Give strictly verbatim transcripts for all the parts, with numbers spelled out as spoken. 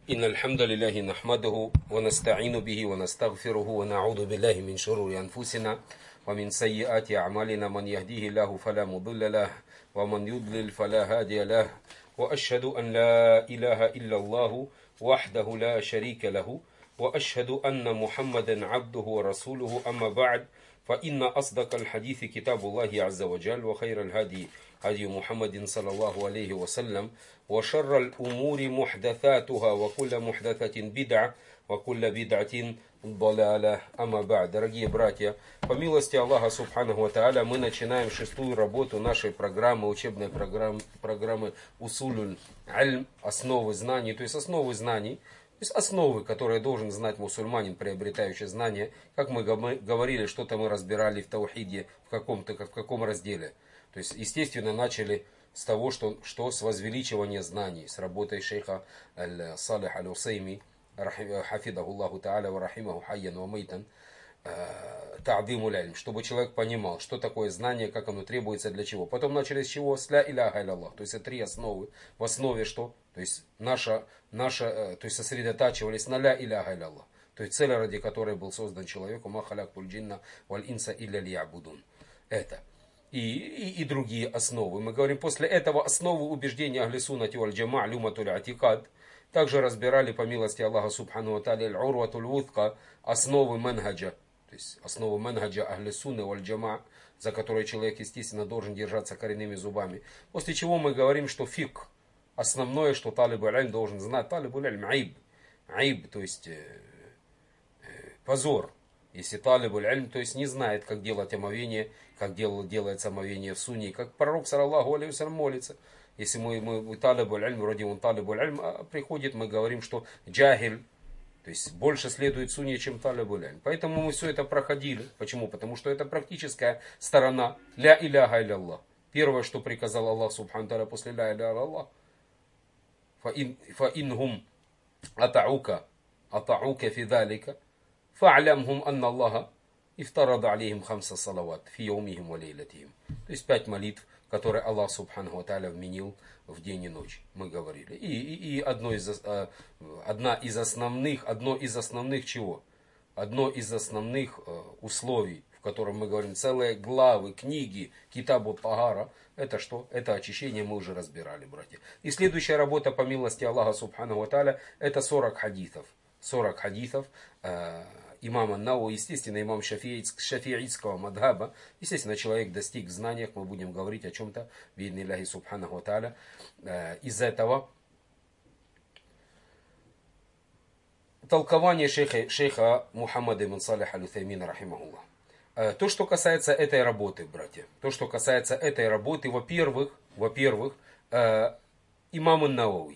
إن الحمد لله نحمده ونستعين به ونستغفره ونعوذ بالله من شرور أنفسنا ومن سيئات أعمالنا من يهديه الله فلا مضل له ومن يضلل فلا هادي له وأشهد أن لا إله إلا الله وحده لا شريك له وأشهد أن محمدا عبده ورسوله أما بعد فإن أصدق الحديث كتاب الله عز وجل وخير الهدي هدي محمد صلى الله عليه وسلم وشر الأمور محدثاتها وكل محدثة بدعة وكل بدعة ضلالة. Ама ба'д. Дорогие братья, по милости Аллаха Субханаху ва Тааля мы начинаем шестую работу нашей программы, учебной программы, программы Усулюль Альм, основы знаний, то есть основы знаний, то есть основы, которые должен знать мусульманин, приобретающий знания. Как мы говорили, что-то мы разбирали в таухиде, в каком-то, в каком разделе. То есть, естественно, начали с того, что, что с возвеличивания знаний, с работой шейха Салих аль-Усайми, хафидаху Аллаху Та'аля ва рахимаху хайян ва майтан, та'диму л'ильм, чтобы человек понимал, что такое знание, как оно требуется, для чего. Потом начали с чего? С ля иляха илlallah, то есть это три основы. В основе что? То есть наша, наша, то есть сосредотачивались на ля иляха илlallah. То есть цель, ради которой был создан человек, ма халяктуль джинна валь инса илля лиябудун. Это. И, и, и другие основы. Мы говорим, после этого основы убеждения Ахли Суннати валь Джамаа люматуль атикад. Также разбирали по милости Аллаха Субхану ва Тааля аль-урватуль вутка, основы манхаджа, то есть основы манхаджа Ахли Сунны валь Джамаа, за которые человек, естественно, должен держаться коренными зубами. После чего мы говорим, что фик, основное, что талиб аль-ильм должен знать, талиб аль-ильм айб, айб, то есть э, э, позор. Если талиб аль-ильм, то есть не знает, как делать омовение, как дел, делается омовение в сунне, как пророк, саллаллаху алейхи ва саллям, молится. Если мы, мы, мы талиб аль-ильм, вроде он талиб аль-ильм, а приходит, мы говорим, что джахиль, то есть больше следует сунне, чем талиб аль-ильм. Поэтому мы все это проходили. Почему? Потому что это практическая сторона ля иляха илlallah. Первое, что приказал Аллах Субхану Тааля после ля иляха илlallah, фа инхум атаука, атаука фи далика, фа'лямхум анна Аллаха ифтарада алейхим хамса салават фи яумихим ва лейлатихим. То есть пять молитв, которые Аллах Субханаху ва Тааля вменил в день и ночь. Мы говорили. И, и, и одно из, одна из основных, одно из основных чего? Одно из основных условий, в котором мы говорим, целые главы, книги, китабу тагара, это что? Это очищение, мы уже разбирали, братья. И следующая работа, по милости Аллаха Субханаху ва Тааля, это сорок хадисов. сорок хадисов э, имама Науи, естественно, имам шафиитского мадхаба. Естественно, человек достиг в знаниях, мы будем говорить о чем-то, би'идниллахи Субханаху ва Тааля. Э, из-за этого толкование шейха, шейха Мухаммада ибн Салих аль-Утаймина, рахимахуллах. Э, то, что касается этой работы, братья, то, что касается этой работы, во-первых, во-первых, э, имам Науи,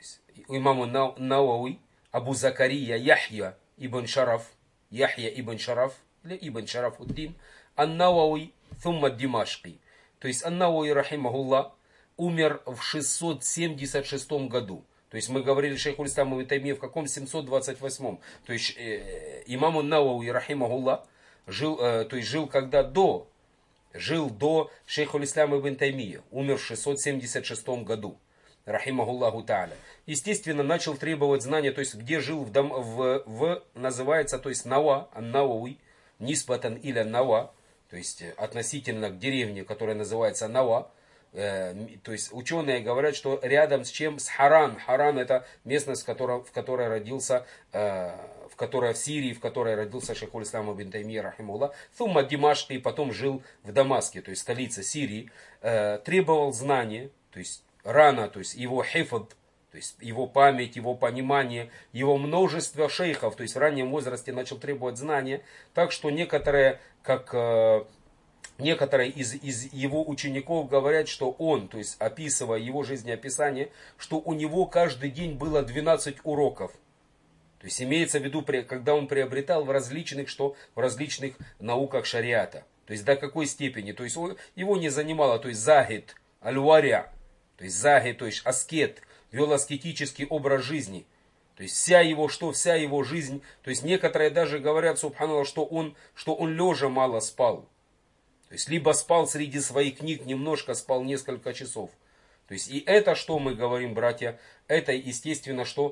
имам Науи, Абу Закария Яхья ибн Шараф, Яхья ибн Шараф, или ибн Шарафуддин, Ан-Науи, Thumма Димашки. То есть Ан-Науи, рахимахуллах, умер в шестьсот семьдесят шестом году. То есть мы говорили шейху ислама ибн Таймия в каком? семьсот двадцать восьмом. То есть э, имам Ан-Науи, рахимахуллах, жил, э, то есть жил когда до, жил до шейху ислама ибн Таймия, умер в шестьсот семьдесят шестом году. Рахимахуллаху Тааля. Естественно, начал требовать знания, то есть где жил в, дом, в, в называется, то есть Нава, Ан-Науи, Нисбатан иля Нава, то есть относительно к деревне, которая называется Нава. Э, то есть ученые говорят, что рядом с чем? С Харан. Харан это местность, в которой, в которой родился, э, в которой в Сирии, в которой родился шейхуль ислам ибн Таймия, рахимахуллах. Thumма Димашки, и потом жил в Дамаске, то есть столица Сирии. Э, требовал знания, то есть рано, то есть его хифд, то есть его память, его понимание, его множество шейхов, то есть в раннем возрасте начал требовать знания, так что некоторые, как э, некоторые из, из его учеников говорят, что он, то есть описывая его жизнеописание, что у него каждый день было двенадцать уроков. То есть имеется в виду, когда он приобретал в различных, что, в различных науках шариата. То есть до какой степени, то есть его не занимало, то есть захид, аль-варя, то есть заги, то есть аскет, вел аскетический образ жизни. То есть вся его, что вся его жизнь, то есть некоторые даже говорят, субханаллах, что он, что он лежа мало спал. То есть либо спал среди своих книг, немножко спал несколько часов. То есть и это, что мы говорим, братья, это естественно, что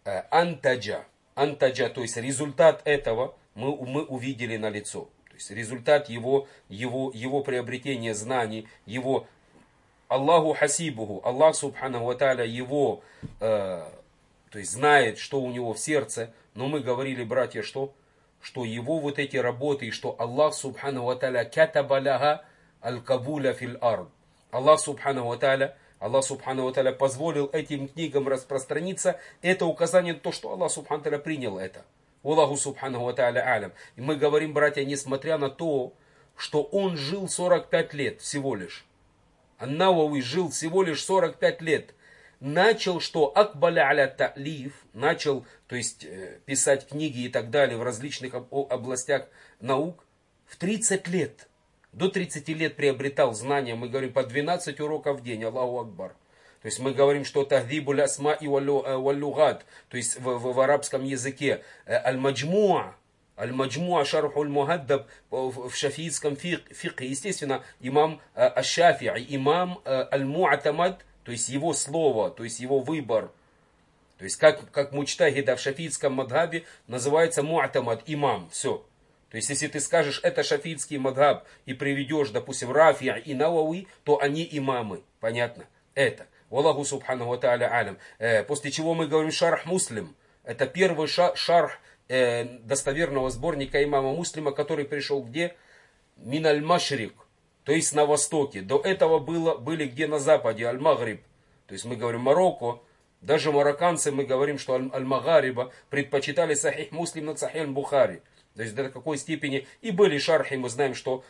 антаджа. Антаджа, то есть результат этого мы, мы увидели на лицо. То есть результат его, его, его приобретения знаний, его Аллаху хасибуху, Аллах субханаху ва тааля его, э, то есть знает, что у него в сердце. Но мы говорили, братья, что? Что его вот эти работы, и что Аллах субханаху ва тааля катабаляха аль-кабуля фил ард. Аллах субханаху ва тааля, Аллах субханаху ва тааля позволил этим книгам распространиться. Это указание на то, что Аллах субханаху ва тааля принял это. Аллаху субханаху ва тааля алям. И мы говорим, братья, несмотря на то, что он жил сорок пять лет всего лишь. Ан-Навави жил всего лишь сорок пять лет. Начал что? Акбаля аля та'лиф. Начал, то есть, писать книги и так далее в различных областях наук в тридцать лет. До тридцати лет приобретал знания. Мы говорим по двенадцать уроков в день. Аллаху Акбар. То есть мы говорим, что тахдибуль асма и валлюгат. То есть в, в, в арабском языке. Аль-маджмуа. Аль-маджмуа шарху аль-мухаддаб в шафиитском фикхе. Естественно, имам аш-Шафи'и, имам аль-Му'тамад, то есть его слово, то есть его выбор. То есть как, как муджтахида в шафиитском мадхабе называется му'тамад, имам. Все. То есть если ты скажешь, это шафиитский мадхаб и приведешь, допустим, Рафи'а и Навави, то они имамы. Понятно? Это. Аллаху субханаху ва тааля алям. После чего мы говорим шарх Муслим. Это первый шарх достоверного сборника имама Муслима, который пришел где? Мин аль-Машрик, то есть на востоке. До этого было, были где на западе, аль-Магриб. То есть мы говорим Марокко. Даже марокканцы, мы говорим, что аль-Магариба предпочитали Сахих Муслим над Сахих Бухари. То есть до какой степени. И были шархи, мы знаем, что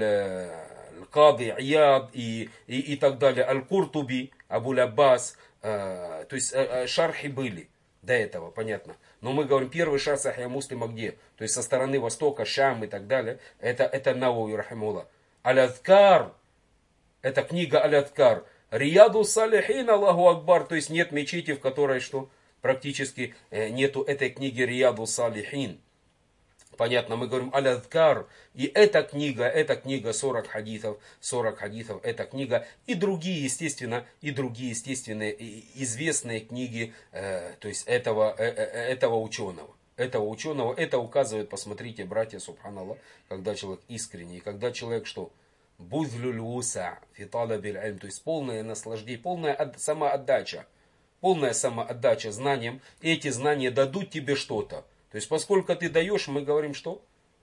Аль-Кади, Ияд и, и, и так далее. Аль-Куртуби, Абуль-Аббас. Э, то есть э, шархи были до этого, понятно. Но мы говорим, первый шар Сахиха Муслима где? То есть со стороны Востока, Шам и так далее. Это, это Навави рахимуллах. Аль-Адкар. Это книга Аль-Адкар. Рияду Салихин, Аллаху Акбар. То есть нет мечети, в которой что? Практически нету этой книги Рияду Салихин. Понятно, мы говорим Аль-Адкар. И эта книга, эта книга сорок хадисов, сорок хадисов, эта книга. И другие, естественно, и другие, естественные, известные книги, э, то есть этого, э, этого ученого. Этого ученого, это указывает, посмотрите, братья, субханаллах, когда человек искренний, когда человек что? Бузлюль уса, фиталабиль альм, то есть полное наслаждение, полная самоотдача. Полная самоотдача знаниям. И эти знания дадут тебе что-то. То есть, поскольку ты даешь, мы говорим, что?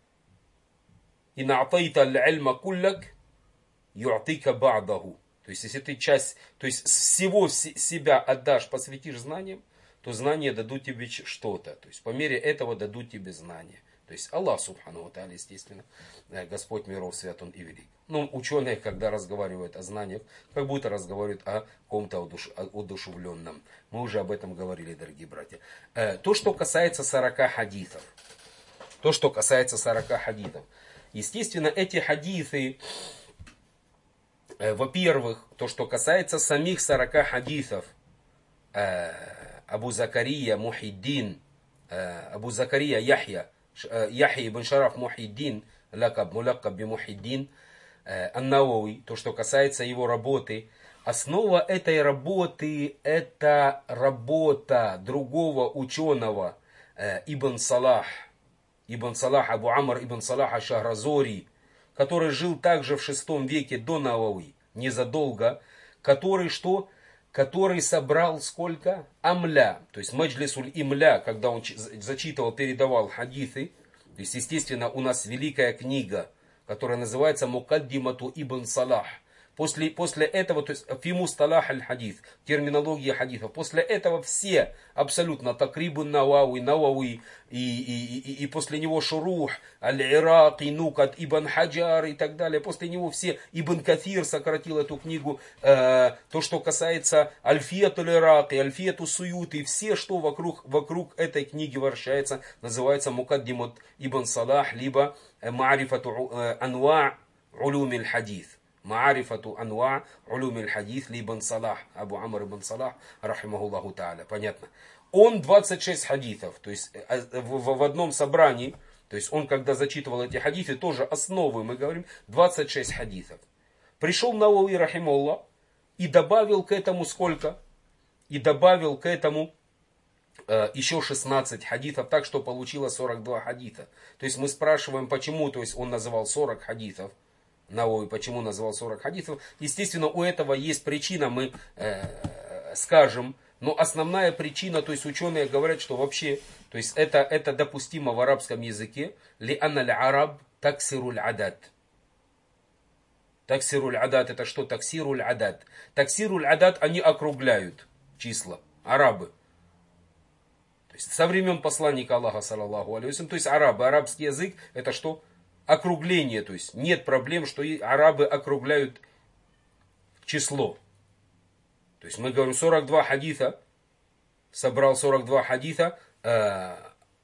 И на'тайта аль-ильма куллак, ю'тика ба'даху. То есть, если ты часть, то есть, всего себя отдашь, посвятишь знаниям, то знания дадут тебе что-то. То есть, по мере этого дадут тебе знания. То есть, Аллах, субхану ва тааля, естественно, Господь миров, свят Он и велик. Ну, ученые, когда разговаривают о знаниях, как будто разговаривают о ком-то одушевленном. Мы уже об этом говорили, дорогие братья. То, что касается сорока хадисов. То, что касается сорока хадисов. Естественно, эти хадисы, во-первых, то, что касается самих сорока хадисов, Абу Закария Мухиддин, Абу Закария Яхья, Яхья ибн Шараф Мухиддин, лакаб, мулакаб би Мухиддин, Ан-Навави, то, что касается его работы, основа этой работы, это работа другого ученого, Ибн Салах, Ибн Салах, Абу Амр Ибн Салах аш-Шахразори, который жил также в шестом веке до Навави, незадолго, который что? Который собрал сколько? Амля, то есть Маджлисуль Имля, когда он зачитывал, передавал хадисы. То есть, естественно, у нас великая книга, которая называется Мукаддимату Ибн Салах. После, после этого, то есть Фиму Сталах аль-Хадис, терминология хадисов. После этого все, абсолютно, Такрибун Навави, Навави, и, и, и, и после него Шурух, Аль-Ираки, Нукат, Ибн Хаджар и так далее. После него все, Ибн Кафир сократил эту книгу. Э, то, что касается Альфияту Аль-Ираки, Альфияту Суюти, все, что вокруг, вокруг этой книги вращается, называется Мукаддимат Ибн Салах, либо Маарифату Анва Улюми аль-Хадис. Маарифату анва улюми аль-хадис ли ибн Салах, Абу Амр ибн Салах, рахимахуллаху тааля. Понятно. Он двадцать шесть хадисов, то есть в, в, в одном собрании, то есть он когда зачитывал эти хадисы, тоже основы, мы говорим, двадцать шесть хадисов. Пришел Навави, рахимахуллах, и добавил к этому сколько? И добавил к этому еще шестнадцать хадитов, так что получилось сорок два хадита. То есть мы спрашиваем, почему, то есть он называл сорок хадитов. Навави почему назвал сорок хадисов. Естественно, у этого есть причина, мы э, скажем. Но основная причина, то есть ученые говорят, что вообще, то есть это, это допустимо в арабском языке. Ли анналь араб таксируль адад. Таксируль адад это что? Таксируль адад. Таксируль адад они округляют числа. Арабы. То есть со времен посланника Аллаха, саллаллаху алейхи ва саллям, то есть арабы, арабский язык это что? Округление, то есть нет проблем, что и арабы округляют число. То есть мы говорим сорок два хадиса, собрал сорок два хадиса, э,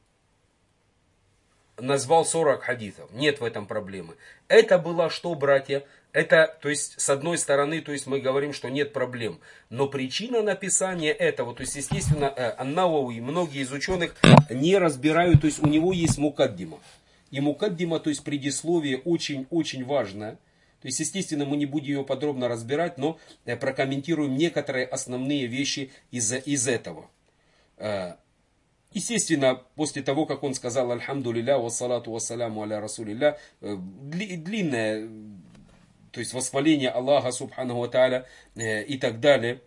назвал сорок хадисов. Нет в этом проблемы. Это было что, братья? Это, то есть, с одной стороны, то есть мы говорим, что нет проблем. Но причина написания этого, то есть, естественно, э, Ан-Навави и многие из ученых не разбирают, то есть у него есть мукаддима. И мукаддима, то есть предисловие, очень-очень важное. То есть, естественно, мы не будем ее подробно разбирать, но прокомментируем некоторые основные вещи из, из этого. Естественно, после того, как он сказал «Альхамдулилля, вассалату вассаляму аля расулилля», длинное, то есть восхваление Аллаха, субханаху ва тааля, и так далее.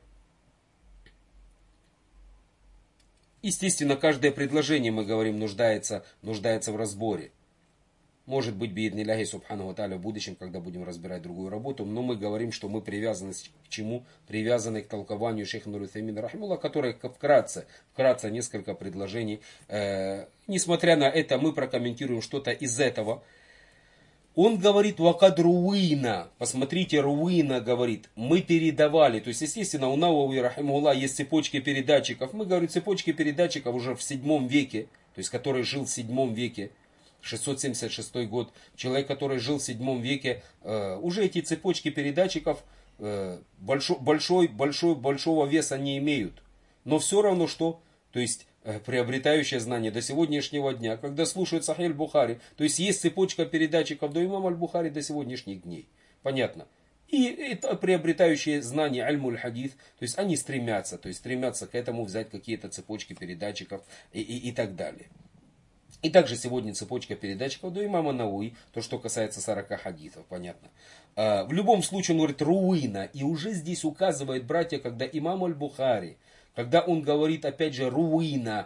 Естественно, каждое предложение, мы говорим, нуждается, нуждается в разборе. Может быть, бииднилляхи субхану ва тааля в будущем, когда будем разбирать другую работу, но мы говорим, что мы привязаны к чему? Привязаны к толкованию шейха Нур ат-Таймина рахимахуллах, который вкратце, вкратце несколько предложений. Э, несмотря на это, мы прокомментируем что-то из этого. Он говорит, вакад руина, посмотрите, руина говорит, мы передавали, то есть, естественно, у Навави рахимахуллах есть цепочки передатчиков, мы говорим, цепочки передатчиков уже в седьмом веке, то есть, который жил в седьмом веке, шестьсот семьдесят шестой год, человек, который жил в седьмом веке, э, уже эти цепочки передатчиков э, большой, большой, большой, большого веса не имеют. Но все равно что, то есть э, приобретающее знание до сегодняшнего дня, когда слушают Сахих аль-Бухари, то есть есть цепочка передатчиков до имама аль-Бухари до сегодняшних дней. Понятно. И это приобретающие знания аль-Муль-Хадис, то есть они стремятся, то есть стремятся к этому взять какие-то цепочки передатчиков и, и, и так далее. И также сегодня цепочка передатчиков до имама Навави, то, что касается сорока хадисов, понятно. В любом случае, он говорит, руина. И уже здесь указывает, братья, когда имам аль-Бухари, когда он говорит, опять же, руина,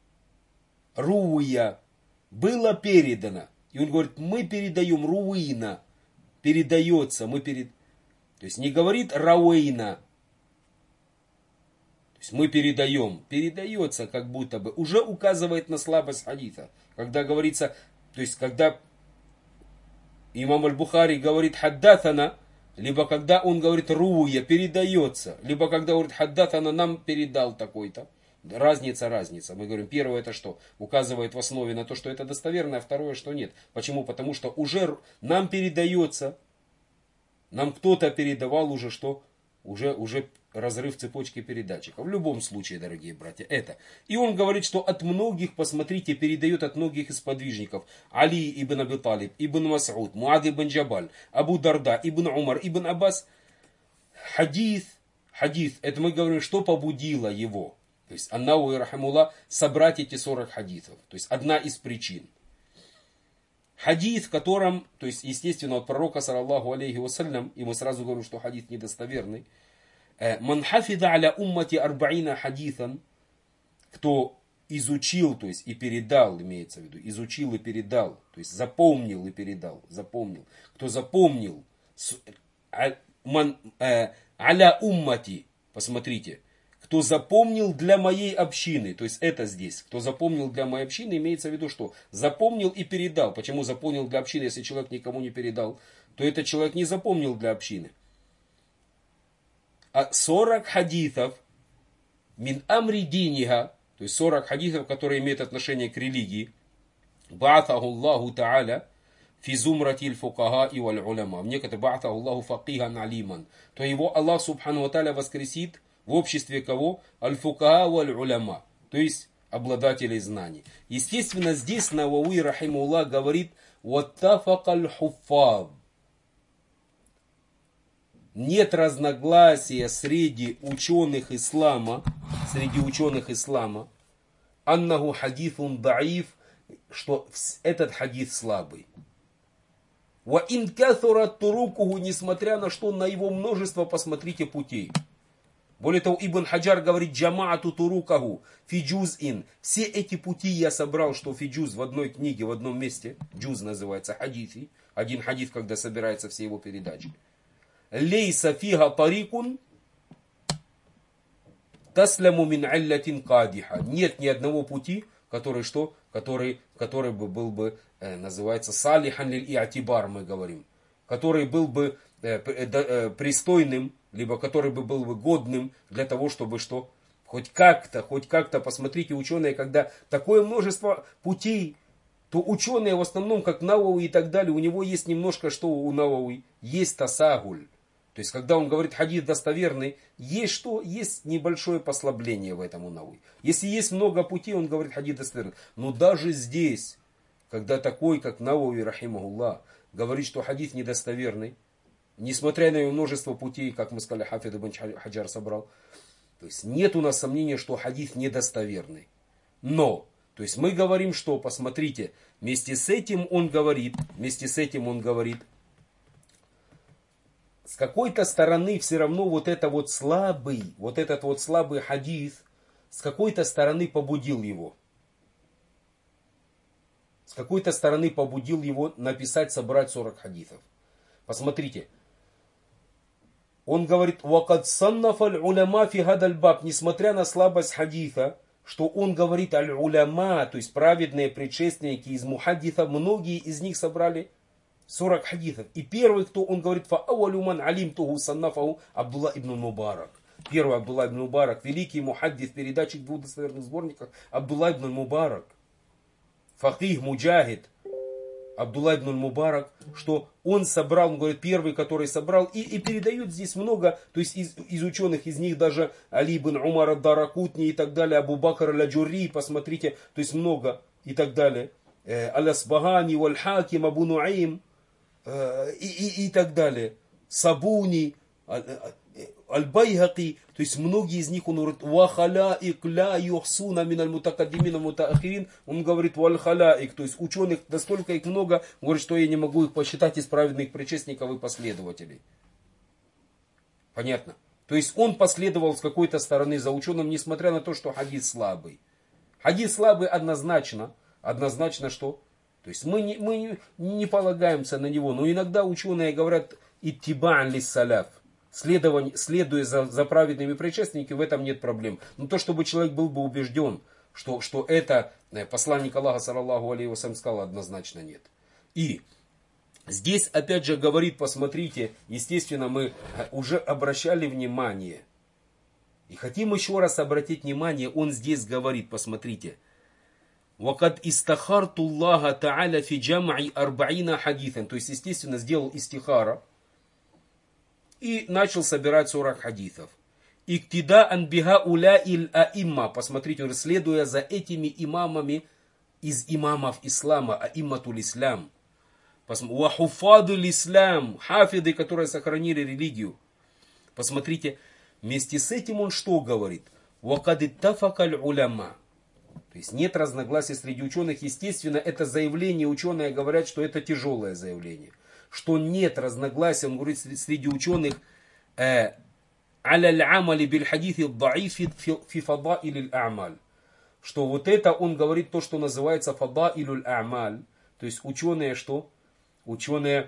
руя, было передано. И он говорит, мы передаем, руина, передается, мы перед... То есть не говорит рауэйна. То есть мы передаем, передается как будто бы, уже указывает на слабость хадиса. Когда говорится, то есть когда имам аль-Бухари говорит хаддатана, либо когда он говорит руя, передается, либо когда говорит хаддатана, нам передал такой-то. Разница, разница. Мы говорим, первое это что? Указывает в основе на то, что это достоверно, а второе, что нет. Почему? Потому что уже нам передается, нам кто-то передавал уже что? Уже, уже разрыв цепочки передатчиков. В любом случае, дорогие братья, это. И он говорит, что от многих, посмотрите, передает от многих из подвижников. Али ибн Аби Талиб, ибн Мас'уд, Муад ибн Джабаль, Абу Дарда, ибн Умар, ибн Аббас. Хадис, хадис, это мы говорим, что побудило его. То есть, Ан-Навави рахимахуллах, собрать эти сорок хадисов. То есть, одна из причин. Хадис, в котором, то есть, естественно, от пророка, саллаллаху алейхи вассалям, и мы сразу говорим, что хадис недостоверный. Ман хафида аля уммати арбаина хадисан, кто изучил, то есть, и передал, имеется в виду, изучил и передал, то есть, запомнил и передал, запомнил. Кто запомнил, ман аля уммати, посмотрите, кто запомнил для моей общины, то есть это здесь, кто запомнил для моей общины, имеется в виду, что запомнил и передал. Почему запомнил для общины, если человек никому не передал, то этот человек не запомнил для общины. А сорок хадисов, мин амри диниха, то есть сорок хадисов, которые имеют отношение к религии, ба'атаху Аллаху та'аля, фи зумратиль фукаха и валь уляма, некоторые ба'атаху Аллаху факихан алиман, то его Аллах субхану ва та'аля воскресит в обществе кого? Аль-фукаха валь-уляма. То есть обладателей знаний. Естественно, здесь Навави рахимахуллах говорит «Ваттафакаль хуффаз». Нет разногласия среди ученых ислама, среди ученых ислама, аннаху хадифун даиф, что этот хадис слабый. Ва ин каthурат турукуху, несмотря на что, на его множество, посмотрите, путей. Более того, Ибн Хаджар говорит, джамаату турукаху фи джуз'ин. Все эти пути я собрал, что фи джуз в одной книге, в одном месте. Джуз называется хадифи. Один хадис, когда собираются все его передачи. Лейса фига тарикун тасляму мин аллятин кадиха. Нет ни одного пути, который что? Который, который бы был бы, э, называется, салихан лиль иатибар, мы говорим. Который был бы э, э, пристойным, либо который бы был бы годным для того, чтобы что? Хоть как-то, хоть как-то, посмотрите, ученые, когда такое множество путей, то ученые в основном, как Навауи и так далее, у него есть немножко, что у Навауи, есть тасагуль. То есть, когда он говорит хадис достоверный, есть что? Есть небольшое послабление в этом у Навауи. Если есть много путей, он говорит хадис достоверный. Но даже здесь, когда такой, как Навауи, рахимахуллах, говорит, что хадис недостоверный, несмотря на его множество путей, как мы сказали, Хафид ибн Хаджар собрал, то есть нет у нас сомнения, что хадис недостоверный. Но, то есть мы говорим, что, посмотрите, вместе с этим он говорит, вместе с этим он говорит, с какой-то стороны все равно вот это вот слабый, вот этот вот слабый хадис, с какой-то стороны побудил его. С какой-то стороны побудил его написать, собрать сорок хадисов. Посмотрите. Он говорит, «Вакад саннаф аль-уляма фи гадаль баб», несмотря на слабость хадиса, что он говорит аль-уляма, то есть праведные предшественники из мухаддиса, многие из них собрали сорок хадисов. И первый, кто он говорит, «Фа'авалю ман алимтуху саннафаху Абдулла ибн Мубарак». Первый Абдулла ибн Мубарак, великий мухаддис, передачи в двух достоверных сборниках, Абдулла ибн Мубарак. Факих, муджахид, Абдулла ибн Мубарак, что он собрал, он говорит, первый, который собрал, и, и передают здесь много, то есть из, из ученых, из них даже Али ибн Умар ад-Даракутни и так далее, Абу Бакр аль-Аджурри, посмотрите, то есть много и так далее, Аль-Асбагани, Валь-Хаким, Абу Нуаим, и, и, и так далее, Сабуни, Аль-Байхаки, то есть многие из них, он говорит, «Вахаляик ля юхсуна миналь мутакаддимина мутаахирин», он говорит, «Валь-халяик», то есть ученых настолько их много, он говорит, что я не могу их посчитать из праведных предшественников и последователей. Понятно? То есть он последовал с какой-то стороны за ученым, несмотря на то, что хадис слабый. Хадис слабый однозначно, однозначно что? То есть мы не, мы не, не полагаемся на него, но иногда ученые говорят, «Иттиба'ан лис-саляф». Следование, следуя за, за праведными предшественниками, в этом нет проблем. Но то, чтобы человек был бы убежден, что, что это посланник Аллаха, саллаллаху алейхи ва саллям, сказал, однозначно нет. И здесь опять же говорит, посмотрите, естественно, мы уже обращали внимание. И хотим еще раз обратить внимание, он здесь говорит, посмотрите. «Вакад истахарту Аллаха та'аля фи джама'i арба'ина хадитhan». То есть, естественно, сделал истихара. И начал собирать сорок хадисов. Иктида анбиха уля иль аимма. Посмотрите, следуя за этими имамами из имамов ислама, аимматул ислам. Вахуфадул ислам. Хафиды, которые сохранили религию. Посмотрите, вместе с этим он что говорит? Вакад иттафакаль уляма. То есть нет разногласий среди ученых. Естественно, это заявление, ученые говорят, что это тяжелое заявление. Что нет разногласий, он говорит, среди ученых, аляль-амали биль-хадифи даифи фи фадаиль а'маль. Что вот это, он говорит то, что называется фадаиль а'маль. То есть ученые что? Ученые,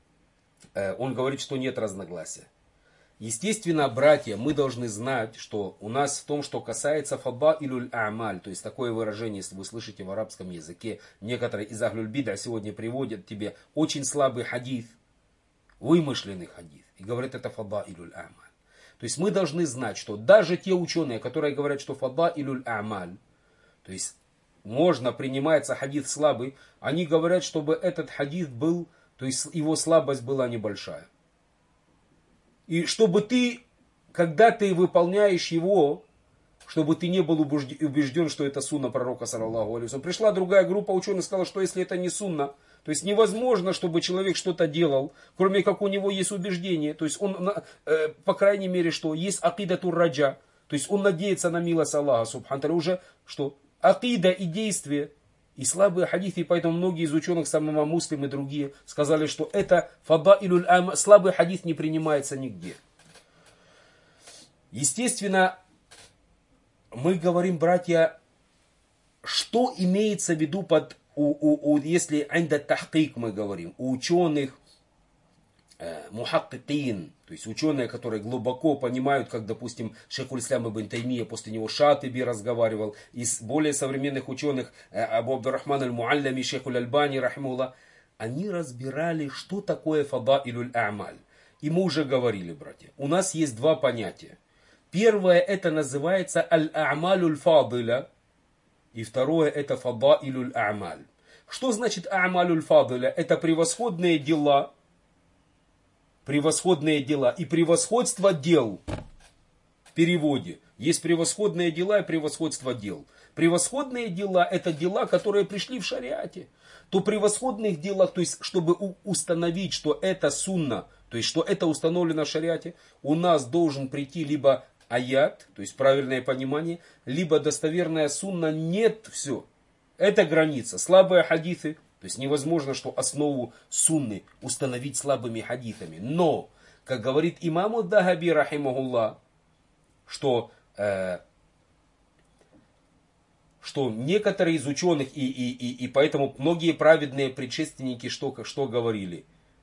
он говорит, что нет разногласия. Естественно, братья, мы должны знать, что у нас в том, что касается фадаиль а'маль, то есть такое выражение, если вы слышите в арабском языке, некоторые из ахлюль бид'а сегодня приводят тебе очень слабый хадис, вымышленный хадис, и говорят, это фадаиль а'маль. То есть мы должны знать, что даже те ученые, которые говорят, что фадаиль а'маль, то есть можно, принимается хадис слабый, они говорят, чтобы этот хадис был, то есть его слабость была небольшая. И чтобы ты, когда ты выполняешь его, чтобы ты не был убежден, что это сунна пророка, саллаллаху алейхи ва саллям. Пришла другая группа ученых, сказала, что если это не сунна, то есть невозможно, чтобы человек что-то делал, кроме как у него есть убеждение. То есть он, по крайней мере, что есть акидатур раджа, то есть он надеется на милость Аллаха, субхану ва тааля, уже что акида и действие, и слабые хадисы, и поэтому многие из ученых, самого Муслим и другие, сказали, что это фадаилюль ам, слабый хадис не принимается нигде. Естественно, мы говорим, братья, что имеется в виду под, у, у, у, если айнда тахкик мы говорим, у ученых, э, мухаккикин, то есть ученые, которые глубоко понимают, как, допустим, шейхуль ислям ибн Таймия, после него Шатиби разговаривал, из более современных ученых, э, Абу Абдуррахман аль-Муаллями, шейхуль Альбани, рахимуллах, они разбирали, что такое фадаилюль а'маль. И мы уже говорили, братья, у нас есть два понятия. Первое, это называется аль-а'малюль фадиля, и второе, это фадаилюль а'маль. Что значит а'малюль фадиля? Это превосходные дела, превосходные дела и превосходство дел. В переводе есть превосходные дела и превосходство дел. Превосходные дела — это дела, которые пришли в шариате. То превосходных делах, то есть чтобы установить, что это сунна, то есть что это установлено в шариате, у нас должен прийти либо аят, то есть правильное понимание, либо достоверная сунна. Нет, все. Это граница. Слабые хадисы, то есть невозможно, что основу сунны установить слабыми хадисами. Но, как говорит имам ад-Дахаби, рахимахуллах, что, э, что некоторые из ученых, и, и, и, и поэтому многие праведные предшественники что, что говорили?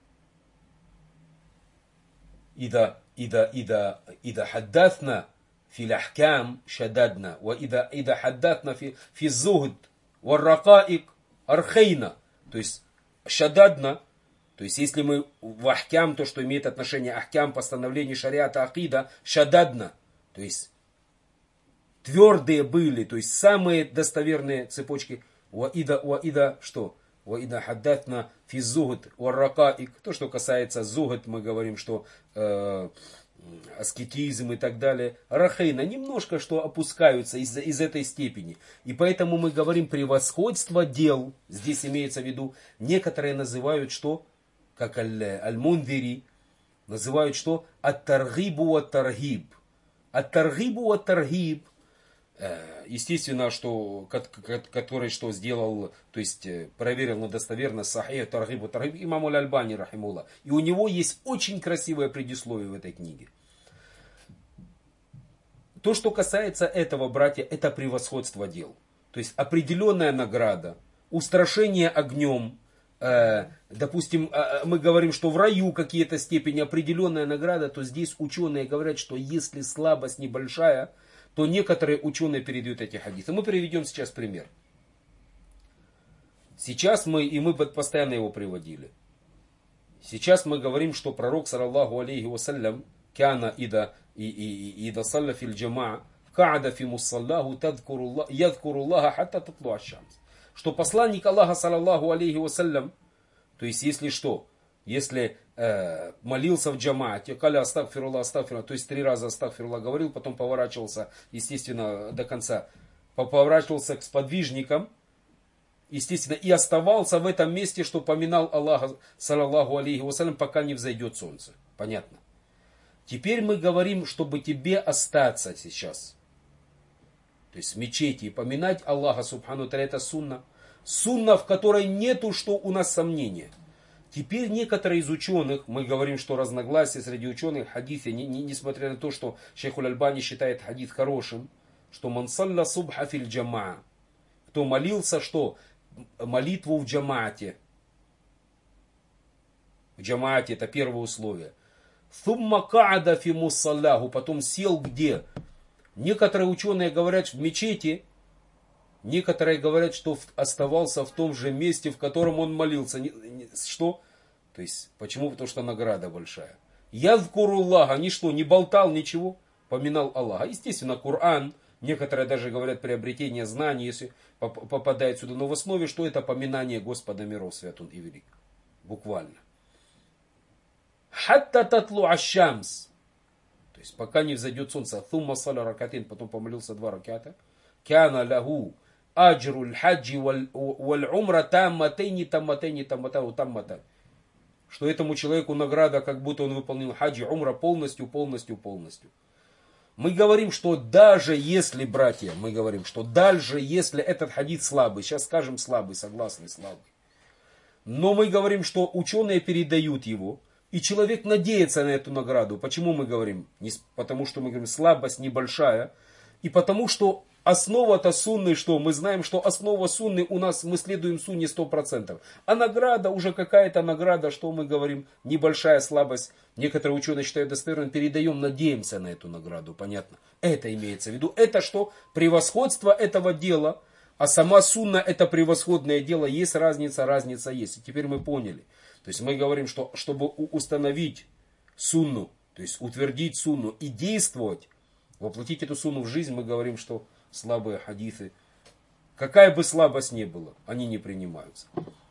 Ида, ида, ида, ида хаддатна фи лахкам шададна, ва ида, ида хаддатна фи, фи зухд, ва ракаик архейна. То есть шададна, то есть если мы в ахкям, то, что имеет отношение ахкям, постановление шариата, акида, шададна, то есть твердые были, то есть самые достоверные цепочки. Уаида, уаида, что? Уаида хаддатна фи зухд ва ракаик. То, что касается зухд, мы говорим, что э, аскетизм и так далее. Рахейна немножко что опускаются из, из этой степени. И поэтому мы говорим превосходство дел. Здесь имеется в виду, некоторые называют что? Как аль-Мундири, называют что? Ат-таргибу ат-таргиб. Ат-таргибу ат-таргиб. Естественно, что, который что сделал, то есть проверил на достоверность Сахих Таргиб Таргиб имам аль-Альбани, рахимуллах. И у него есть очень красивое предисловие в этой книге. То, что касается этого, братья, это превосходство дел. То есть определенная награда, устрашение огнем. Э, допустим, э, мы говорим, что в раю какие-то степени определенная награда, то здесь ученые говорят, что если слабость небольшая, то некоторые ученые передают эти хадисы. Мы приведем сейчас пример. Сейчас мы, и мы постоянно его приводили. Сейчас мы говорим, что пророк, саллаллаху алейхи вассалям, кяна ида ида салла фил джамаа, каада фи муссаллаху ядкуруллаха хатта татлу аш-шамс. Что посланник Аллаха, саллаллаху алейхи вассалям, то есть если что, если э, молился в джамаате, каля астагфируллах, астагфируллах, то есть три раза астагфируллах говорил, потом поворачивался, естественно, до конца, поворачивался к сподвижникам, естественно, и оставался в этом месте, что поминал Аллаха, саллаллаху алейхи вассалям, пока не взойдет солнце. Понятно? Теперь мы говорим, чтобы тебе остаться сейчас. То есть в мечети и поминать Аллаха, субхану та'аля, это сунна. Сунна, в которой нету, что у нас сомнения. Теперь некоторые из ученых, мы говорим, что разногласия среди ученых в хадисе, не, не, несмотря на то, что шейхуль Альбани считает хадис хорошим, что ман салла субха фил джамаа, кто молился, что молитву в джамаате. В джамаате это первое условие. Сумма каада фи муссаллаху, потом сел где? Некоторые ученые говорят, в мечети, некоторые говорят, что оставался в том же месте, в котором он молился. Что? То есть, почему? Потому что награда большая. Ядкуруллаха, ни что, не болтал ничего, поминал Аллаха. Естественно, Коран, некоторые даже говорят приобретение знаний, если попадает сюда. Но в основе, что это поминание Господа миров, свят он и велик. Буквально. Хатта татлу аш-шамс. То есть, пока не взойдет солнце. Thumma саля ракатин, потом помолился два раката. Кяна лаху аджруль хаджи валь умра тамматейни тамматейни тамматау таммата. Что этому человеку награда, как будто он выполнил хаджи, умра полностью, полностью, полностью. Мы говорим, что даже если, братья, мы говорим, что даже если этот хадис слабый, сейчас скажем слабый, согласны, слабый, но мы говорим, что ученые передают его, и человек надеется на эту награду. Почему мы говорим? Потому что мы говорим, слабость небольшая, и потому что основа-то сунны, что? Мы знаем, что основа сунны у нас, мы следуем сунне сто процентов. А награда, уже какая-то награда, что мы говорим, небольшая слабость. Некоторые ученые считают достоверным, передаем, надеемся на эту награду, понятно. Это имеется в виду. Это что? Превосходство этого дела, а сама сунна это превосходное дело. Есть разница, разница есть. И теперь мы поняли. То есть мы говорим, что чтобы установить сунну, то есть утвердить сунну и действовать, воплотить эту сунну в жизнь, мы говорим, что слабые хадисы, какая бы слабость ни была, они не принимаются.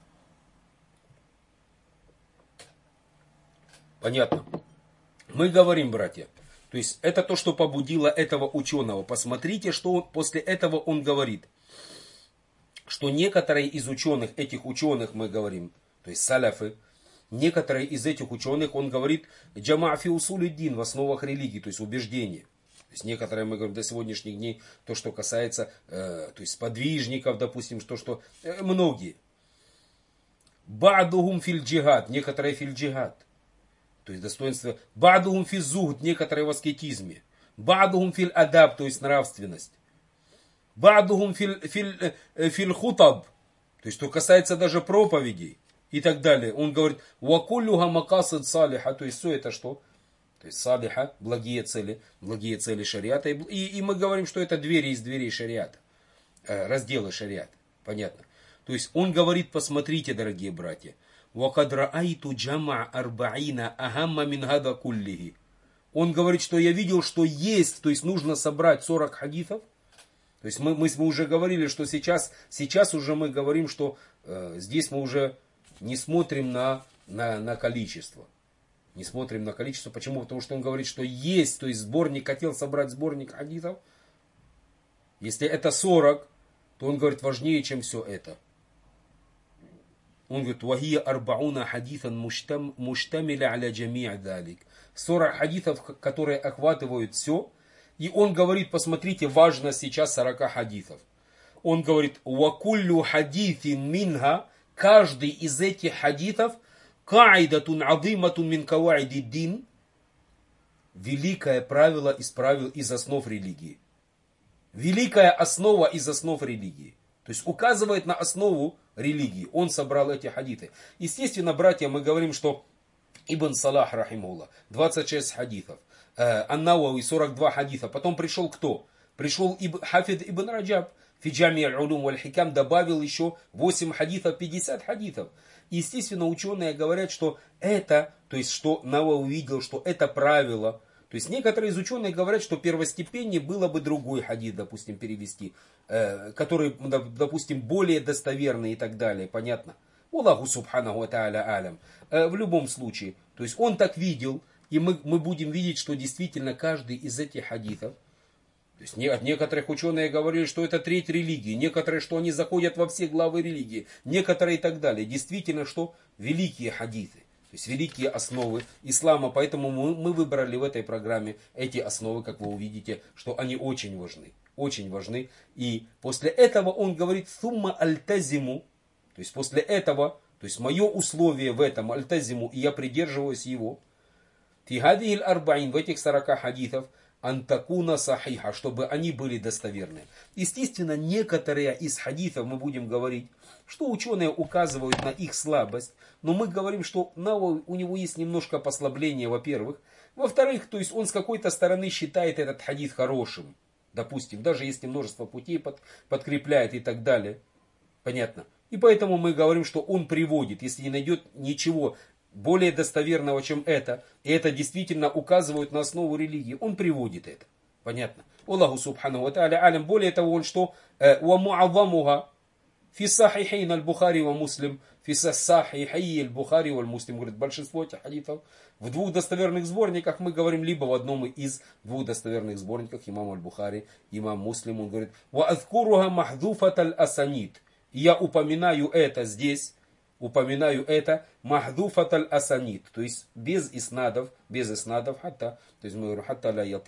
Понятно? Мы говорим, братья, то есть это то, что побудило этого ученого. Посмотрите, что он, после этого он говорит. Что некоторые из ученых, этих ученых мы говорим, то есть саляфы, некоторые из этих ученых, он говорит, джама' фи усулиддин, в основах религии, то есть убеждения. То есть некоторые, мы говорим, до сегодняшних дней, то, что касается, э, то есть подвижников, допустим, то, что э, многие. Ба'духум филь джихад, некоторые филь джихад. То есть достоинство. Ба'духум фи зухд, некоторые в аскетизме. Ба'духум филь адаб, то есть нравственность. Ба'духум филь, филь, филь хутаб, то есть что касается даже проповедей и так далее. Он говорит, вакуллюха макасид салиха, то есть все это что? То есть салиха, благие цели, благие цели шариата. И, и мы говорим, что это двери из дверей шариата, разделы шариата, понятно. То есть он говорит, посмотрите, дорогие братья, вакад раайту джама' арбаина ахамма мин хада куллихи. Он говорит, что я видел, что есть, то есть нужно собрать сорок хадисов. То есть мы, мы, мы уже говорили, что сейчас, сейчас уже мы говорим, что э, здесь мы уже не смотрим на, на, на количество. Не смотрим на количество. Почему? Потому что он говорит, что есть, то есть сборник, хотел собрать сборник хадисов. Если это сорок, то он говорит, важнее, чем все это. Он говорит, вахия арбауна хадисан муштамиля аля джами'а далик. сорок хадисов, которые охватывают все. И он говорит, посмотрите, важно сейчас сорок хадисов. Он говорит, вакуллю хадитин минха, каждый из этих хадисов, каидатун адиматун мин каваиди дин, великое правило из правил из основ религии. Великая основа из основ религии. То есть указывает на основу религии. Он собрал эти хадисы. Естественно, братья, мы говорим, что Ибн Салах, рахимуллах, двадцать шесть хадисов. Ан-Науави, сорок два хадиса. Потом пришел кто? Пришел Иб, Хафид Ибн Раджаб. Фи джами' аль-улум валь-хикам добавил еще восемь хадисов, пятьдесят хадисов. Естественно, ученые говорят, что это, то есть, что Науави увидел, что это правило. То есть, некоторые из ученых говорят, что первостепеннее было бы другой хадис, допустим, перевести, э, который, допустим, более достоверный и так далее. Понятно? Аллаху субханаху ва тааля алям. Э, в любом случае. То есть, он так видел. И мы, мы будем видеть, что действительно каждый из этих хадисов, то есть не, некоторых ученые говорили, что это треть религии, некоторые, что они заходят во все главы религии, некоторые и так далее. Действительно, что великие хадисы, то есть великие основы ислама. Поэтому мы, мы выбрали в этой программе эти основы, как вы увидите, что они очень важны. Очень важны. И после этого он говорит, сумма альтазиму, то есть после этого, то есть мое условие в этом альтазиму, и я придерживаюсь его, фи хадихиль арбаин, в этих сорока хадисов, антакуна сахиха, чтобы они были достоверны. Естественно, некоторые из хадисов мы будем говорить, что ученые указывают на их слабость, но мы говорим, что у него есть немножко послабление, во-первых. Во-вторых, то есть он с какой-то стороны считает этот хадис хорошим. Допустим, даже если множество путей под, подкрепляет и так далее. Понятно? И поэтому мы говорим, что он приводит, если не найдет ничего более достоверного, чем это, и это действительно указывает на основу религии, он приводит это. Понятно? Аллаху субханаху ва тааля алям. Более того, он что? Ва му'аззамуха фи сахихейн аль-Бухари ва Муслим, фи сахихей аль-Бухари ва Муслим. Говорит, большинство этих хадисов в двух достоверных сборниках, мы говорим либо в одном из двух достоверных сборниках, имам аль-Бухари, имам Муслим, он говорит, ва азкуруха махдуфат аль-асанид. И я упоминаю это здесь, упоминаю это махдуфат аль-асанид, то есть без иснадов, без иснадов, хатта, то есть мы говорим, хатта ля ятиль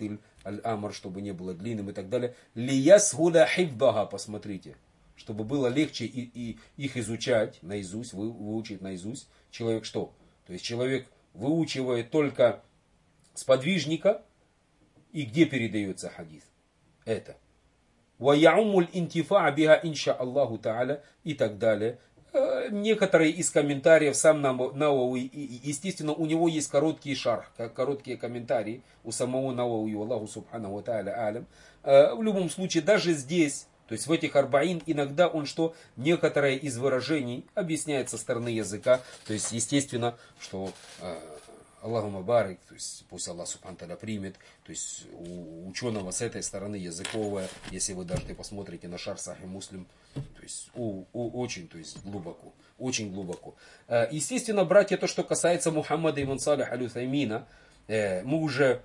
аль-амр, чтобы не было длинным и так далее. Лиясхуля хифдага, посмотрите, чтобы было легче и, и их изучать наизусть, вы, выучить наизусть. Человек что? То есть человек выучивает только сподвижника, и где передается хадис? Это. وَيَعُمُّ الْإِنْتِفَاعَ بِهَا إِنْشَاءَ اللَّهُ تَعَالَى и так далее. Некоторые из комментариев, сам Науави, естественно, у него есть короткий шарх, короткие комментарии у самого Науави, Аллаху субханаху ва тааля алям. В любом случае, даже здесь, то есть в этих арбаин, иногда он что, некоторые из выражений объясняет со стороны языка, то есть естественно, что Аллаху мабарик, то есть пусть Аллах субхану тааля примет, то есть у ученого с этой стороны языковая, если вы даже посмотрите на шар Сахих Муслим, то есть у, у, очень, то есть глубоко, очень глубоко. Естественно, братья, то, что касается Мухаммада ибн Салих аль-Утаймина, мы уже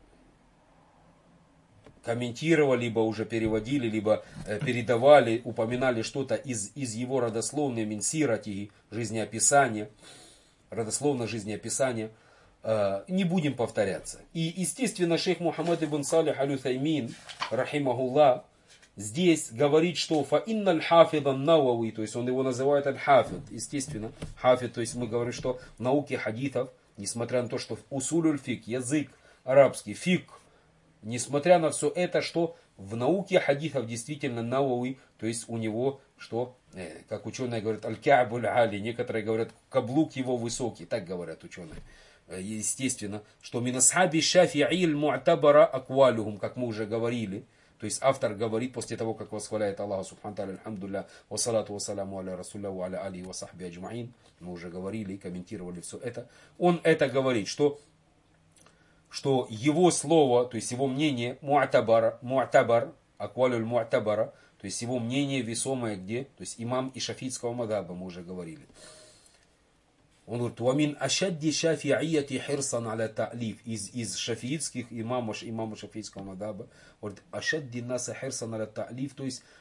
комментировали, либо уже переводили, либо передавали, упоминали что-то из, из его родословной Минсиратиги, жизнеописания, родословно жизнеописания. Не будем повторяться. И, естественно, шейх Мухаммад ибн Салих аль-Утаймин, рахимахуллах, здесь говорит, что фаинна аль-хафида науави, то есть он его называет аль-хафид, естественно, хафид, то есть мы говорим, что в науке хадитов, несмотря на то, что усулюль фик, язык арабский, фик, несмотря на все это, что в науке хадитов действительно науави, то есть у него, что, как ученые говорят, аль-ка'буль али, некоторые говорят, каблук его высокий, так говорят ученые. Естественно, что минасхаби шафи'иль му'табара аквалюхум, как мы уже говорили. То есть автор говорит после того, как восхваляет Аллаха субхану тааля, альхамдулилля, ва салату ва саламу аля расулля ва аля алихи ва сахби аджмаин. Мы уже говорили и комментировали все это. Он это говорит, что, что его слово, то есть его мнение, му'табар, му'табар, аквалюль му'табара, то есть его мнение весомое где? То есть имам и шафийского мадхаба, мы уже говорили. Он говорит, «Вамин ашадди шафи'ияти хирсан аля та'лиф». Из, из шафиитских имамов, имама шафиитского мадхаба, говорит, ашадди наса хирсан аля та'лиф, то есть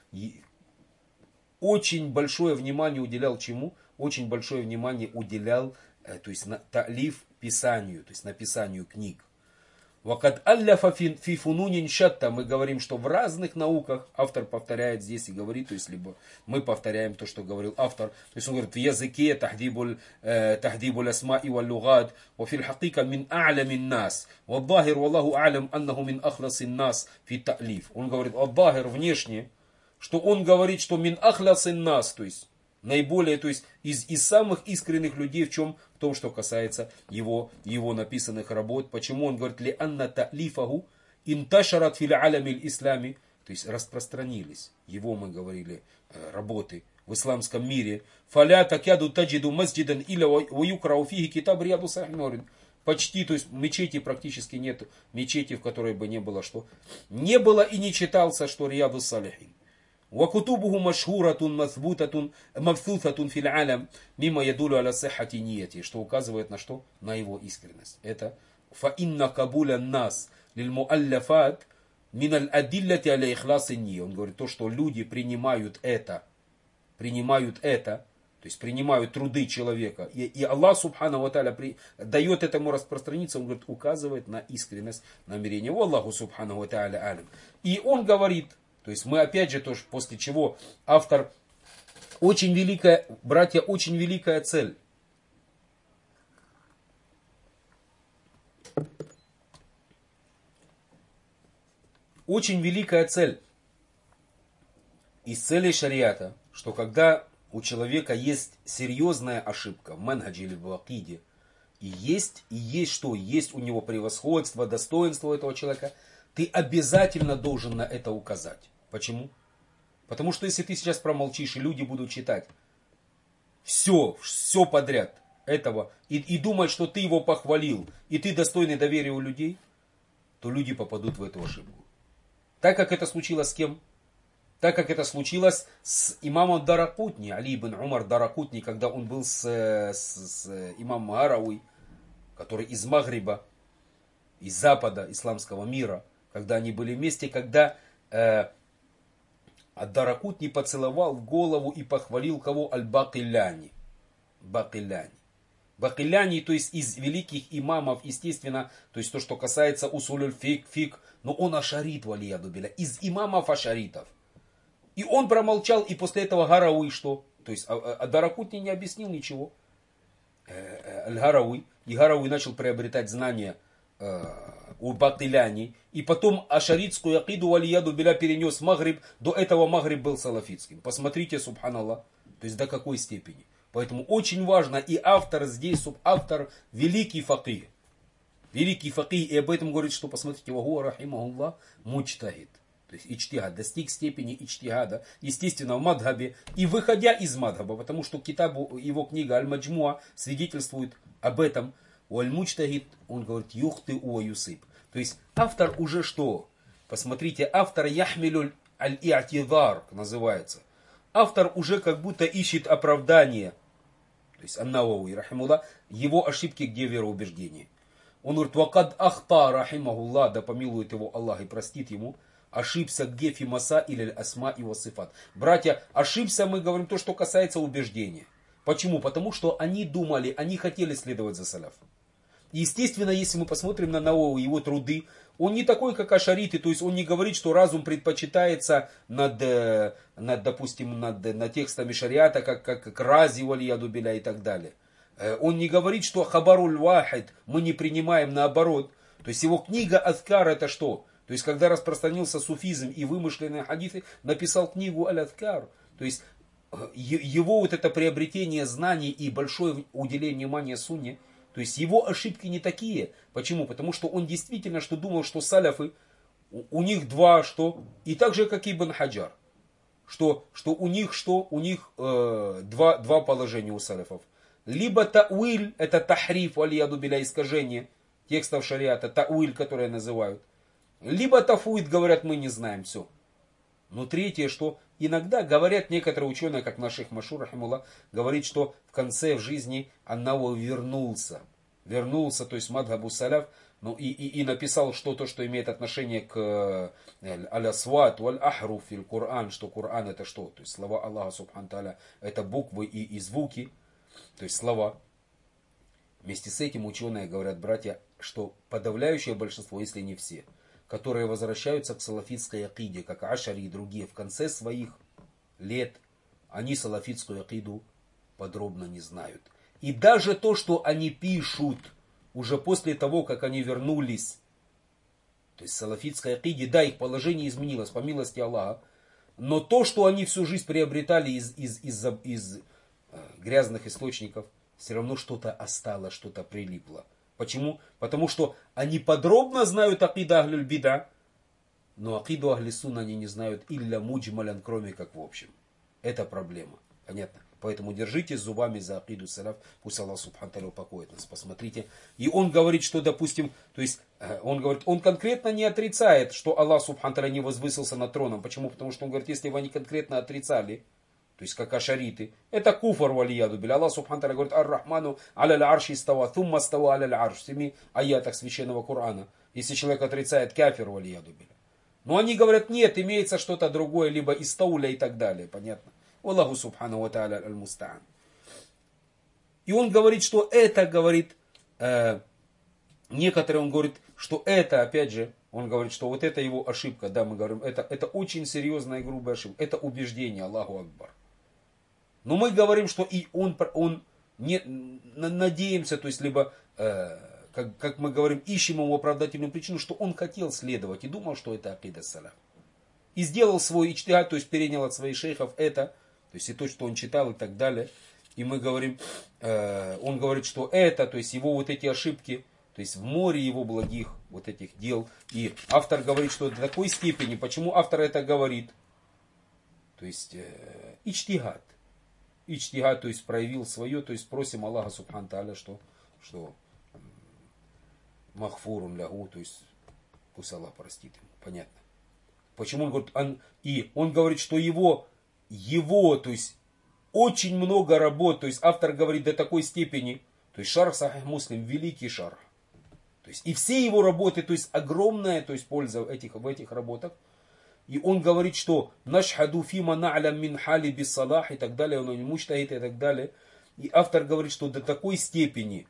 очень большое внимание уделял чему? Очень большое внимание уделял, то есть на та'лиф, писанию, то есть написанию книг. Вакад алляфа фи фунунин шатта, мы говорим, что в разных науках, автор повторяет здесь и говорит, то есть либо мы повторяем то, что говорил автор, то есть он говорит, в языке тахдибуль асма'i вал лугат, ва фил хакика мин а'лямин нас, ва дахир валлаху а'лям аннаху мин ахласин нас фи та'лиф. Он говорит, ад-дахир внешне, что он говорит, что мин ахласин нас, то есть наиболее, то есть из, из самых искренних людей в чем? В том, что касается его, его написанных работ. Почему он говорит, ли анна та'лифаху инташарат фил алямиль ислами, то есть распространились его, мы говорили, работы в исламском мире. Фаля такяду таджиду масджидан иля ваюкрау фиги китаб рияду сахинорин. Почти, то есть мечети практически нет, мечети, в которой бы не было что. Не было и не читался, что рияду салихин. وكتبه مشهورة مثبوتة مبثوثة في العالم مما يدل على صحة نيته, что указывает на что? На его искренность. Это فإن قبول الناس للمؤلفات من الأدلة على إخلاص النية. Он говорит, то, что люди принимают это, принимают это, то есть принимают труды человека, и, и Аллах субхану ва тааля дает этому распространиться, он говорит, указывает на искренность намерения. Аллаху субхану ва тааля алям. И он говорит, то есть мы опять же тоже, после чего автор, очень великая, братья, очень великая цель. Очень великая цель из целей шариата, что когда у человека есть серьезная ошибка в манхаджи или в акиде, и есть, и есть что, есть у него превосходство, достоинство этого человека, ты обязательно должен на это указать. Почему? Потому что если ты сейчас промолчишь, и люди будут читать все, все подряд этого, и, и думать, что ты его похвалил, и ты достойный доверия у людей, то люди попадут в эту ошибку. Так как это случилось с кем? Так как это случилось с имамом Даракутни, Али ибн Умар Даракутни, когда он был с, с, с имамом Арауи, который из Магриба, из запада исламского мира, когда они были вместе, когда э, Ад-Даракутни поцеловал в голову и похвалил кого? Аль-Бакиляни. Бакиляни. Бакиляни, то есть из великих имамов, естественно, то есть то, что касается усулюль фик, фик, но он ашарит, валияду биля, из имамов ашаритов. И он промолчал, и после этого Гарауи что? То есть а, а Даракутни не объяснил ничего. Аль-Гарауи. И Гарауи начал приобретать знания э, у Батыляни. И потом ашаритскую акиду валияду биля перенес в Магриб. До этого Магриб был салафитским. Посмотрите, субханаллах. То есть до какой степени. Поэтому очень важно, и автор здесь, субавтор, великий факih. Великий факih, и об этом говорит, что, посмотрите, вагуа рахимахуллах, мучтахид. То есть ичтигад, достиг степени ичтигада, естественно, в мадхабе, и выходя из мадхаба, потому что китабу, его книга Аль-Маджмуа свидетельствует об этом. У Аль-Мучтахид, он говорит, юхты уа юсип. То есть автор уже что? Посмотрите, автор яхмилюль аль-и'тидар называется. Автор уже как будто ищет оправдание. То есть Ан-Навави, рахимуллах, его ошибки, где вероубеждение. Он говорит, вакад ахта, рахимахуллах, да помилует его Аллах и простит ему, ошибся где фимаса или асма и васифат. Братья, ошибся, мы говорим, то, что касается убеждения. Почему? Потому что они думали, они хотели следовать за салаф. Естественно, если мы посмотрим на Навави, его труды, он не такой, как ашариты, то есть он не говорит, что разум предпочитается над, над допустим, над, над текстами шариата, как, как, как рази, валияду биля и так далее. Он не говорит, что хабаруль вахид мы не принимаем, наоборот. То есть его книга Адкар это что? То есть когда распространился суфизм и вымышленные хадисы, написал книгу Аль-Адкар. То есть его вот это приобретение знаний и большое уделение внимания сунне, то есть его ошибки не такие. Почему? Потому что он действительно что думал, что саляфы, у них два что, и так же как и Ибн Хаджар, что, что у них что, у них э, два, два положения у саляфов. Либо тауиль, это тахриф, алияду биля, искажение текстов шариата, тауиль, которые называют. Либо тафуид, говорят, мы не знаем, все. Но третье, что иногда говорят некоторые ученые, как наш шейх Машур, рахимуллах, говорит, что в конце в жизни Ан-Навави вернулся. Вернулся, то есть мадхабу саляф, ну, и, и, и написал что-то, что имеет отношение к аль-асват, валь-ахруф, фил Коран, что Коран это что? То есть слова Аллаха, субхану тааля, это буквы и, и звуки, то есть слова. Вместе с этим ученые говорят, братья, что подавляющее большинство, если не все, которые возвращаются к салафитской акиде, как Ашари и другие, в конце своих лет, они салафитскую акиду подробно не знают. И даже то, что они пишут, уже после того, как они вернулись, то есть салафитской акиде, да, их положение изменилось, по милости Аллаха, но то, что они всю жизнь приобретали из, из, из, из, из э, грязных источников, все равно что-то осталось, что-то прилипло. Почему? Потому что они подробно знают акида ахлюль бида, но акиду ахли сунна они не знают илля муджмалян, кроме как в общем. Это проблема. Понятно? Поэтому держитесь зубами за акиду салаф, пусть Аллах субхану тааля упокоит нас. Посмотрите. И он говорит, что, допустим, то есть, он говорит, он конкретно не отрицает, что Аллах субхану тааля не возвысился над троном. Почему? Потому что он говорит, если бы они конкретно отрицали, то есть как ашариты, это куфар валияду биля. Аллах субхану тааля говорит, ар-рахману аля арши става, thumма става аля арш. В семи аятах священного Корана. Если человек отрицает, кафир валияду биля. Но они говорят, нет, имеется что-то другое, либо истауля и так далее. Понятно? Аллаху субхану ва тааля аль-мустаан. И он говорит, что это, говорит, э, некоторые, он говорит, что это, опять же, он говорит, что вот это его ошибка, да, мы говорим, это, это очень серьезная и грубая ошибка, это убеждение, Аллаху Акбар. Но мы говорим, что и он, он не, надеемся, то есть, либо, э, как, как мы говорим, ищем ему оправдательную причину, что он хотел следовать и думал, что это акида салаф. И сделал свой ичтигад, то есть перенял от своих шейхов это, то есть и то, что он читал и так далее. И мы говорим, э, он говорит, что это, то есть его вот эти ошибки, то есть в море его благих вот этих дел. И автор говорит, что до такой степени, почему автор это говорит? То есть э, ичтигад. Ичтигад, то есть проявил свое, то есть просим Аллаха субхану тааля, что, что махфурун лягу, то есть пусть Аллах простит ему. Понятно. Почему он говорит, он, и он говорит, что его, его, то есть очень много работ, то есть автор говорит до такой степени, то есть шарх Сахих Муслим, великий шарх. То есть и все его работы, то есть огромная, то есть польза в этих, в этих работах. И он говорит, что нашхаду фима на'лям мин хали бис салах и так далее, он не мучтахид и так далее. И автор говорит, что до такой степени,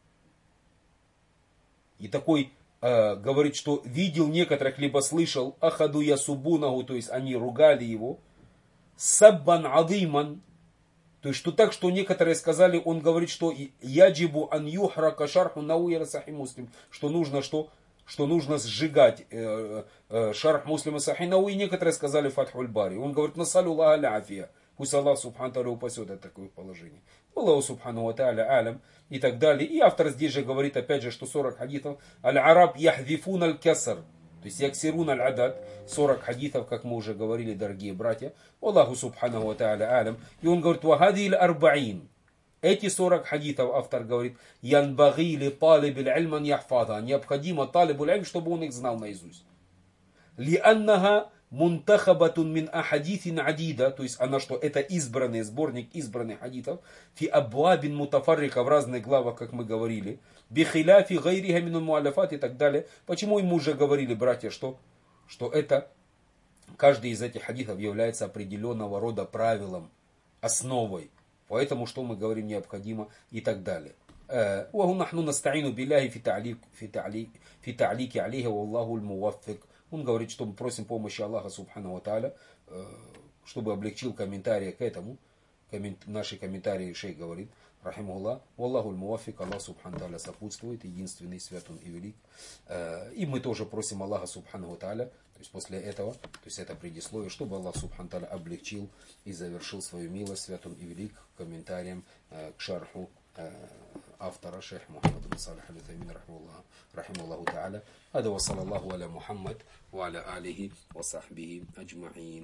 и такой, э, говорит, что видел некоторых, либо слышал, ахаду ясубунаху, то есть они ругали его, саббан адиман, то есть что так, что некоторые сказали, он говорит, что яджибу ан юхрака шарху науира сахи муслим, что нужно, что, что нужно сжигать э, э, шарх муслима сахи науи, и некоторые сказали фатхуль бари. Он говорит, насалю Аллаха аль-афия, пусть Аллах субхану тааля упасет от такое положение. Аллаху субхану ва тааля алям и так далее. И автор здесь же говорит опять же, что сорок хадитов, аль-араб яхдифун аль-каср, то есть яксирун аль-адад, сорок хадитов, как мы уже говорили, дорогие братья. Аллаху субхану ва тааля алям. И он говорит, вахади аль-арбаин. Эти сорок хадитов, автор говорит, янбаги ли талиб аль-ильман яхфада. Необходимо талибу аль-ильм, чтобы он их знал наизусть. Ли аннаха мунтахабатун мин ахадитин адида, то есть она что, это избранный сборник избранных хадитов, фи абвабин мутафаррика, в разных главах, как мы говорили, бихиляфи гайриха мин муалафат и так далее. Почему мы уже говорили, братья, что, что это, каждый из этих хадитов является определенного рода правилом, основой, поэтому что мы говорим необходимо и так далее. وَنَحْنُ نَسْتَعِينُ بِاللَّهِ فِي تَعْلِيكِ عَلَيْهِ وَاللَّهُ الْمُوَفِّقُ. Он говорит, что мы просим помощи Аллаха субхану ва тааля, чтобы облегчил комментарии к этому. Коммент, наши комментарии шейх говорит, рахимуллах, валлаху аль-муаффик, Аллах субхану ва тааля сопутствует, единственный, свят он и велик. И мы тоже просим Аллаха субхану ва тааля, то есть после этого, то есть это предисловие, чтобы Аллах субхану ва тааля облегчил и завершил свою милость, свят он и велик, комментарием к шарху автора шейх Мухаммад бин Салих аль-Утаймин рахималлаху та'аля. Ада ва саллаллаху аля Мухаммад ва аля алихи ва сахбихи аджмаин.